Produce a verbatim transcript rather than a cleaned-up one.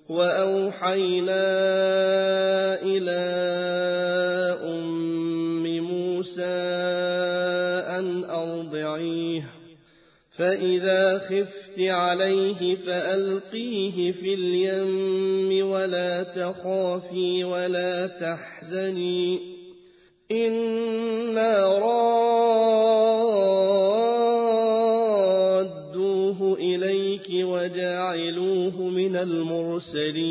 وأوحينا إلى أم موسى أن أرضعيه فإذا خفت عليه فألقيه في اليم ولا تخافي ولا تحزني إنا رادوه إليك وجاعلوه من المرسلين